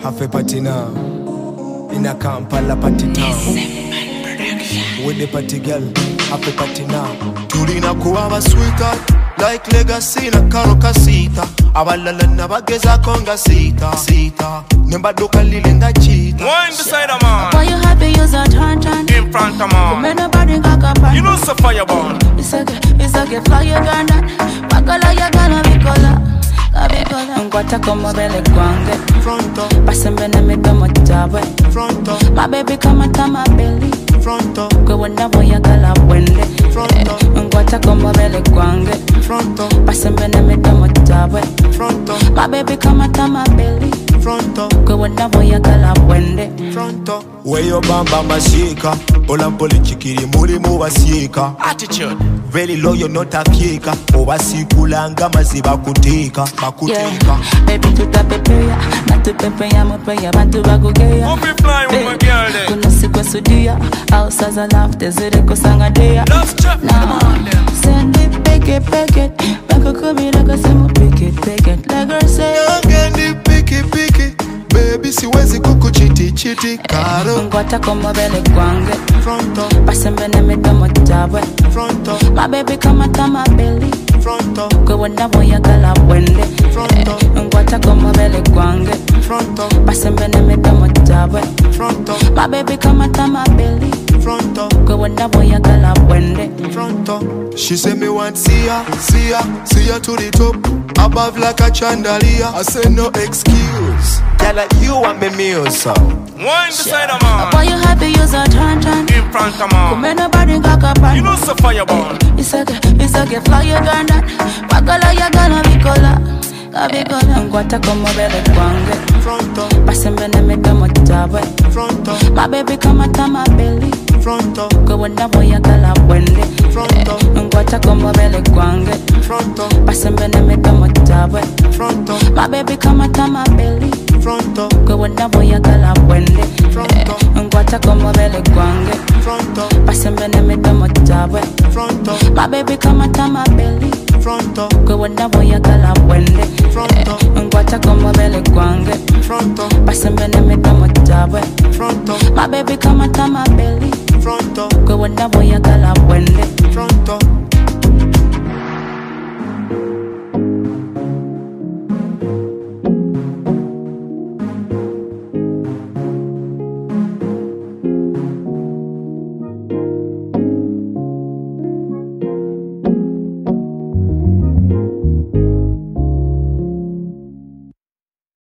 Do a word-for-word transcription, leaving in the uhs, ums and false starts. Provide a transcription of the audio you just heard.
Have a party now. In a Kampala party town. With the party girl, have a party now. Tulina kuwa sweetheart, like legacy na karo kasita. Abalala na bageza konga sita sita. Nemba doka lile nga cheat. One beside a man. Why you happy use a turn turn? In front of man. Come nobody got a pan. You know so fireborn. It's a it's a get fly you gonna. Bagala ya gonna be cola. Ngwata como bele kwange Fronto, pasembe na midomo tabwe fronto, my baby kama tama belly fronto, kwe wenda boya gala wende Fronto. Ngwata como bele kwange fronto, pasembe na midomo tabwe fronto, my baby kama tama belly fronto, kwe wenda boya gala wende fronto. Weyo bamba mashika, olampole chikiri muri mubasika. Attitude. Very loyal not a kika. Obasikulanga maziba kutika, makutika. Yeah, baby tutapepeya na tupepeya mopeya bantu bakugeya. Won't be flying with my girl then. Kuna siku sudia au saza lafte zire kusanga dia. Let's check Nah, send it, pick it, pick it. Bako kumi lako simu, pick it, pick it. Like her say, Youngeni piki piki, baby siwezi kukuchiti chiti karo. ngwata como bele kwange Fronto, pasembe na midomo tabwe fronto, my baby kama tama belly fronto, kwe wenda boya gala wende Fronto. ngwata como bele kwange fronto, pasembe na midomo tabwe fronto, my baby kama tama belly fronto, kwe wenda boya gala wende fronto. She say me want see ya, see ya, see ya to the top, above like a chandelier. I say no excuse. Girl, like you want me meals, so. One beside a man. why you happy use a turn turn In front of man. come nobody got a pan. You know so fireborn. It's a it's a get fly you gonna bagala ya gonna be cola kabikola ngwata como bele kwange Fronto, pasembe na midomo tabwe fronto, my baby kama tama belly fronto, kwe wenda boya gala wende Fronto. ngwata como bele kwange fronto, pasembe na midomo tabwe fronto, my baby kama tama belly fronto, kwe wenda boya gala wende Fronto. ngwata como bele kwange fronto, pasembe na midomo tabwe fronto, my baby kama tama belly fronto, kwe wenda boya gala wende Fronto. ngwata como bele kwange fronto, pasembe na midomo tabwe fronto, my baby kama tama belly fronto. kwe wenda boya gala